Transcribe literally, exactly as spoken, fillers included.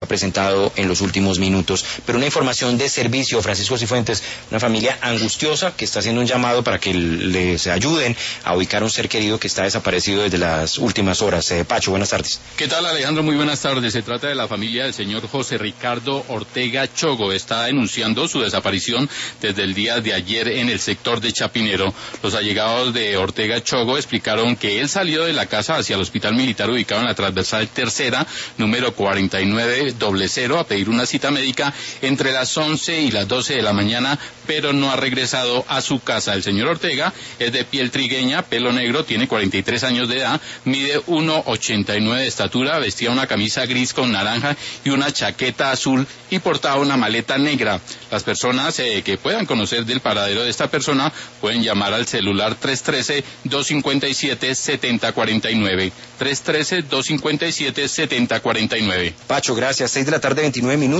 presentado en los últimos minutos. Pero una información de servicio, Francisco Cifuentes, una familia angustiosa que está haciendo un llamado para que les ayuden a ubicar a un ser querido que está desaparecido desde las últimas horas. Eh, Pacho, buenas tardes. ¿Qué tal, Alejandro? Muy buenas tardes. Se trata de la familia del señor José Ricardo Ortega Chogo. Está denunciando su desaparición desde el día de ayer en el sector de Chapinero. Los allegados de Ortega Chogo explicaron que él salió de la casa hacia el hospital militar ubicado en la transversal tercera, número cuarenta y nueve doble cero, a pedir una cita médica entre las once y las doce de la mañana, pero no ha regresado a su casa. El señor Ortega es de piel trigueña, pelo negro, tiene cuarenta y tres años de edad, mide uno ochenta y nueve de estatura, vestía una camisa gris con naranja y una chaqueta azul y portaba una maleta negra. Las personas eh, que puedan conocer del paradero de esta persona pueden llamar al celular tres uno tres, dos cinco siete, siete cero cuatro nueve, tres uno tres, dos cinco siete, siete cero cuatro nueve. Pacho, gracias. seis de la tarde, veintinueve minutos.